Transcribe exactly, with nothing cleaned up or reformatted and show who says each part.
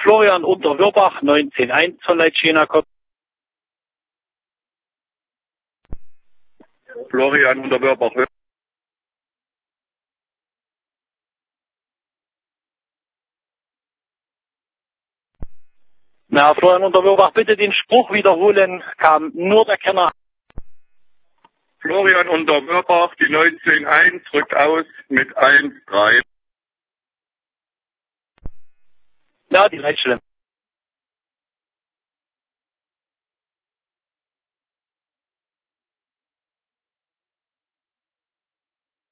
Speaker 1: Florian Unterwürbach, neunzehn eins von Leitschena kommt.
Speaker 2: Florian Unterwürbach.
Speaker 1: Na, Florian Unterwürbach, bitte den Spruch wiederholen, kam nur der Kenner.
Speaker 2: Florian Unterwürbach, die neunzehn eins rückt aus mit eins drei.
Speaker 1: Ja, die Leitstelle.